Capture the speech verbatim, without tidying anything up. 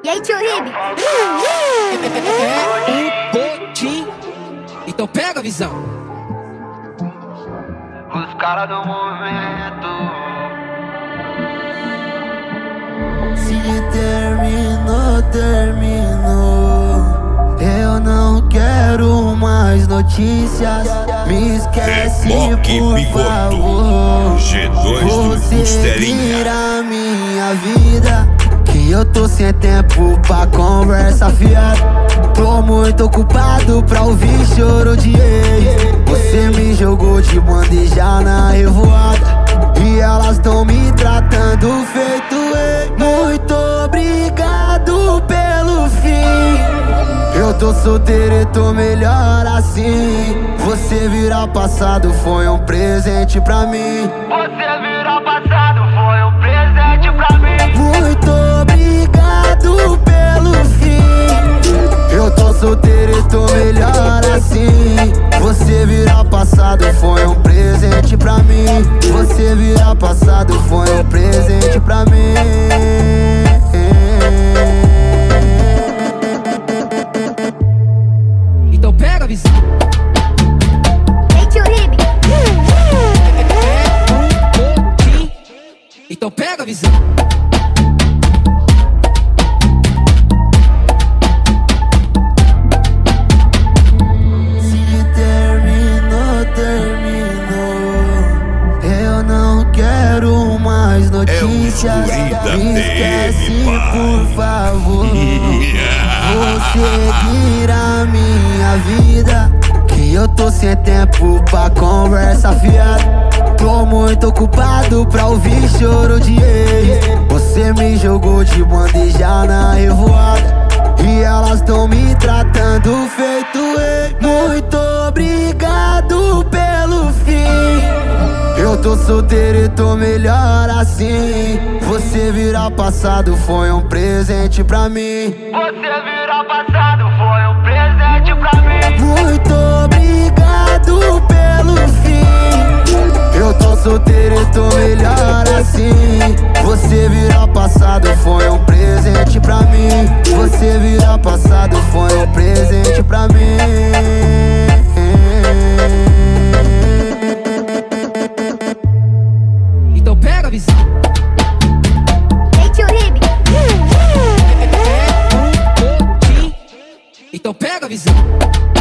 E aí, tio Ribe? Um gotinho. Então pega a visão. Os caras do momento. Se terminou, terminou. Eu não quero mais notícias. Me esquece, Reboque por favor. G dois do Você Costelinha. vira minha vida, que eu tô sem tempo pra conversa fiada. Tô muito ocupado pra ouvir choro de ex. Você me jogou de bandeja na revoada, e elas tão me tratando feito ex. Muito obrigado pelo fim. Eu tô solteiro e tô melhor assim. Você virar passado foi um presente pra mim. Você virar passado foi um presente pra mim. Muito obrigado pelo fim. Eu tô solteiro e tô melhor assim. Você virar passado foi um presente pra mim. Você virar passado foi um presente pra mim. Então pega a visão. E aí, tio Ribe? Um gotinho. Então pega a visão. Se terminou, terminou. Eu não quero mais notícias. guri da Me esquece, T M, por favor. Yeah. Você vira minha vida, que eu tô sem tempo pra conversa fiada. Tô muito ocupado pra ouvir choro de ex. Você me jogou de bandeja na revoada, e elas tão me tratando feito ex. Muito obrigado pelo fim. Eu tô solteiro e tô melhor assim. Você virar passado foi um presente pra mim. Você virar passado foi um presente pra mim. Muito obrigado pelo fim. Eu tô solteiro e tô melhor assim. Você virar passado foi um presente pra mim. Você virar passado foi um presente pra mim. Então pega a visão. E aí, tio Ribe? Um gotinho. Então pega a visão.